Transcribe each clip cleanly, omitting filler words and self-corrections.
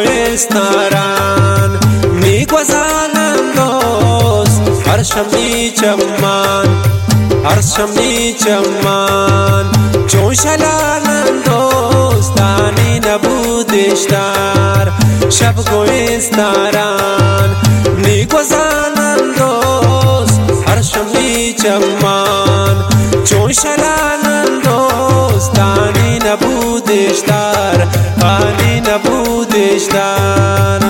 گویستاران میگذانند دوست هر شمی چمان هر شمی چمان چون شلانند دوستانی نبودش در شب گویستاران میگذانند دوست هر شمی چمان چون شلانند دوستانی نبودش در آنی نبودش در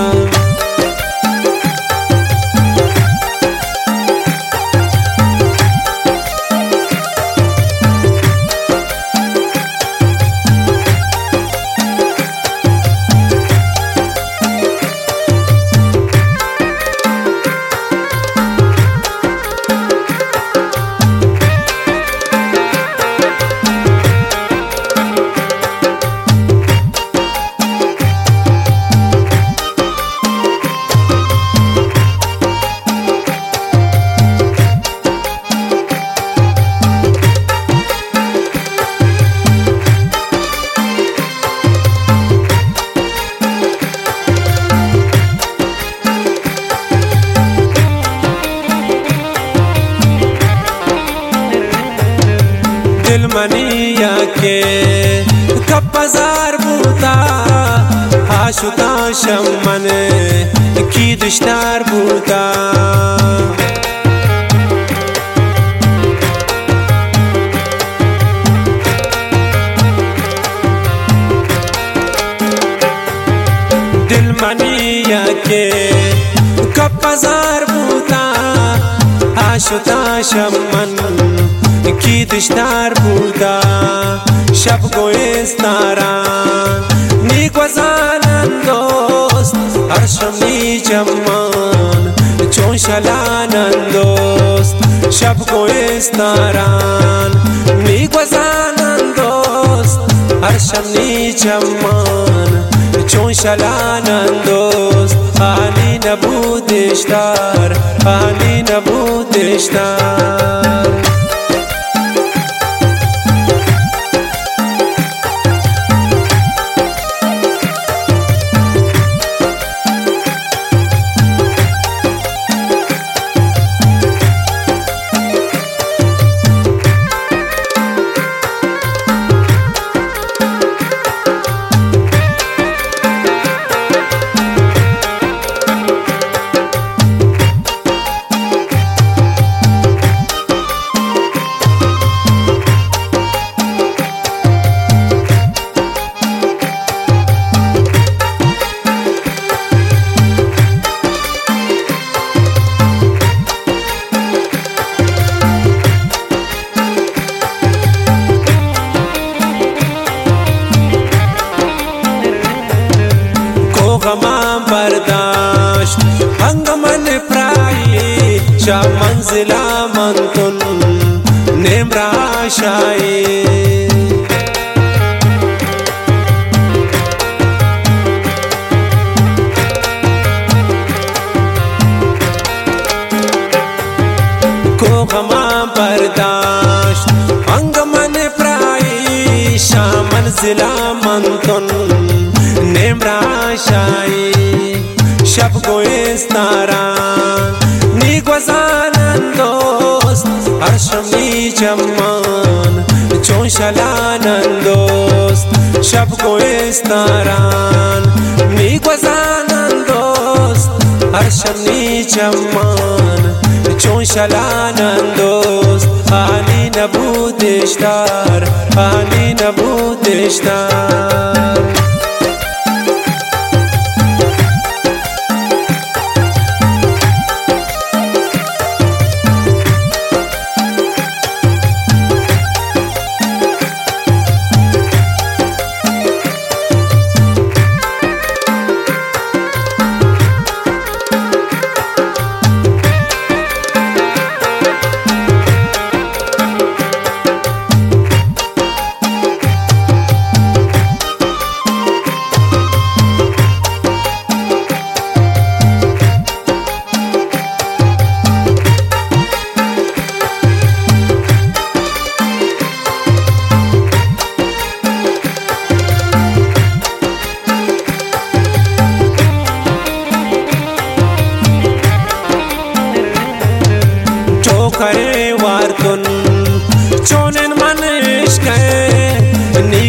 دل منیا که کب بازار بودا آشودا شمن کی دشتار بودا دل منیا که کب بازار بودا آشودا شمن کی دشتار بودا شب گویستاران میگذانند دوست هر شمی چمان چون شلانند دوست شب گویستاران میگذانند دوست هر شمی چمان چون شلانند دوست آنی نبودش در آنی نبودش در غمان برداشت هنگمن پرایی شا منزلا منتن نمرا شایی کو غمان برداشت هنگمن پرایی شا منزلا منتن نمرا شایی شب گویستاران میگذانند دوست هر شمی چمان چون شلانند دوست شب گویستاران میگذانند دوست هر شمی چمان چون شلانند دوست آنی نبودش در آنی نبودش در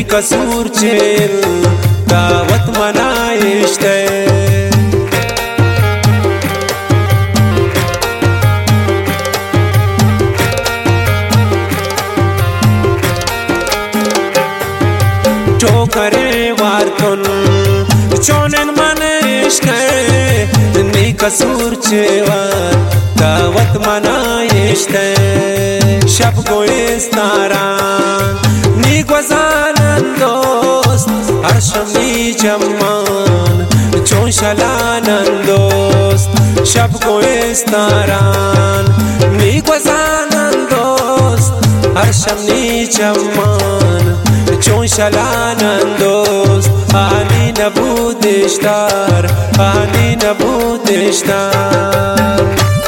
نی کسور چیل دعوت منایشتے ٹوکرے وارتن چونن منشکے نی کسور چیوار دعوت منایشتے شب گویستاران نی گوزانن دوست هر شمی جمان چون شلانن دوست شب گویستاران نی گوزانن دوست هر شمی جمان چون شلانن دوست آنی نبودشتار آنی نبودشتار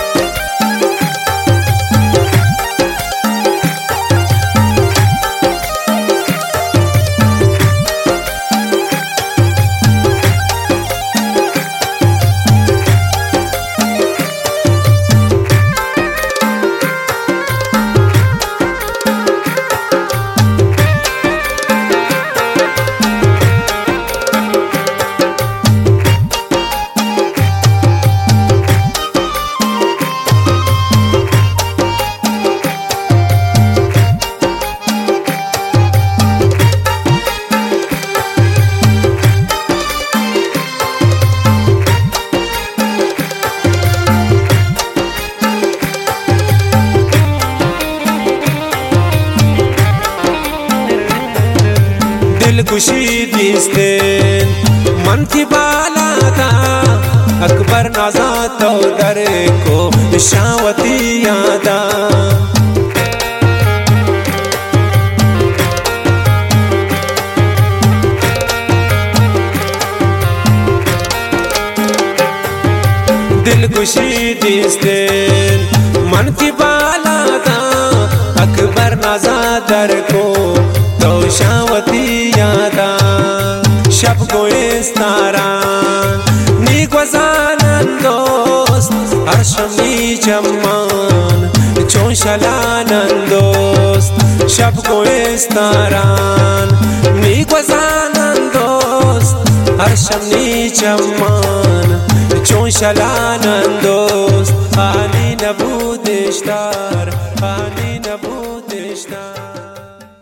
دلکشی دیستین من کی بالا تھا اکبر نازا تو در کو شاوتی یادا دلکشی دیستین من کی بالا تھا اکبر نازا در کو تو شاوتی یادا شب گویستاران نی گوزانن دوست هر شمی جمان چون شلانن دوست شب گویستاران نی گوزانن دوست هر شمی جمان چون شلانن دوست آنی نبودشتار آنی